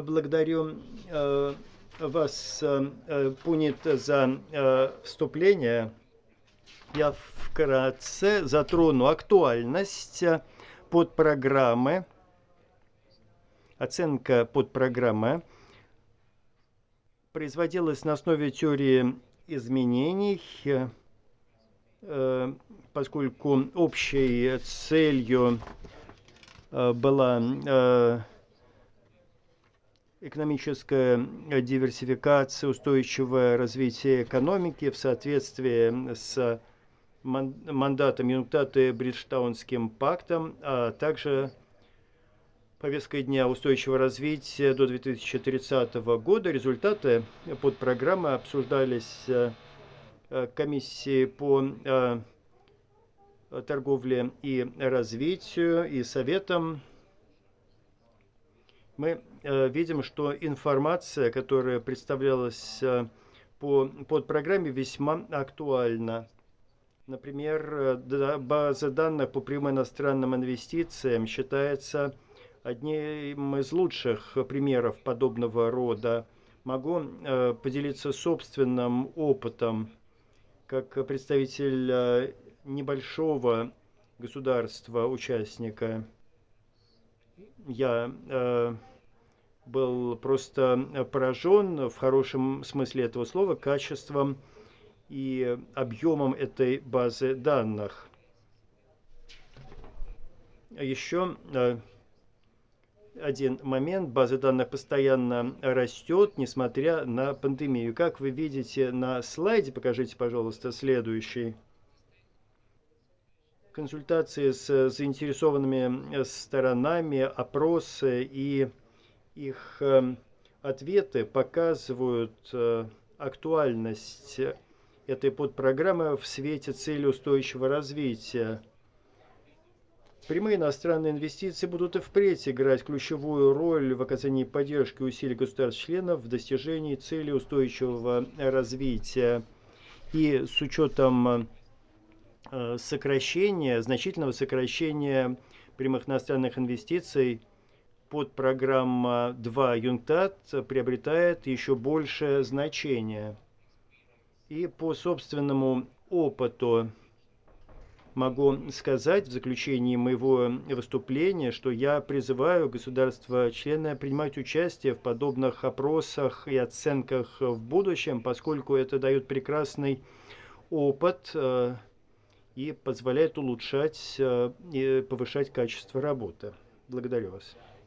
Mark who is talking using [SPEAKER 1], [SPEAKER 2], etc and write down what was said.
[SPEAKER 1] Благодарю вас, Пунит, за вступление. Я вкратце затрону актуальность подпрограммы, оценка подпрограммы производилась на основе теории изменений, поскольку общей целью была экономическая диверсификация, устойчивое развитие экономики в соответствии с мандатом ЮНКТАД Бриджтаунским пактом, а также повесткой дня устойчивого развития до 2030 года. Результаты подпрограммы обсуждались комиссией по торговле и развитию и советом. Мы видим, что информация, которая представлялась по подпрограмме, весьма актуальна. Например, база данных по прямым иностранным инвестициям считается одним из лучших примеров подобного рода. Могу поделиться собственным опытом как представитель небольшого государства-участника. Я был просто поражен в хорошем смысле этого слова качеством и объемом этой базы данных. Еще один момент. База данных постоянно растет, несмотря на пандемию. Как вы видите на слайде, покажите, пожалуйста, следующий. Консультации с заинтересованными сторонами, опросы и их ответы показывают актуальность этой подпрограммы в свете цели устойчивого развития. Прямые иностранные инвестиции будут и впредь играть ключевую роль в оказании поддержки усилий государств-членов в достижении цели устойчивого развития. И с учетом значительного сокращения прямых иностранных инвестиций, подпрограмма 2 ЮНКТАД приобретает еще большее значение. И по собственному опыту могу сказать в заключении моего выступления, что я призываю государства-члены принимать участие в подобных опросах и оценках в будущем, поскольку это дает прекрасный опыт и позволяет улучшать и повышать качество работы. Благодарю вас.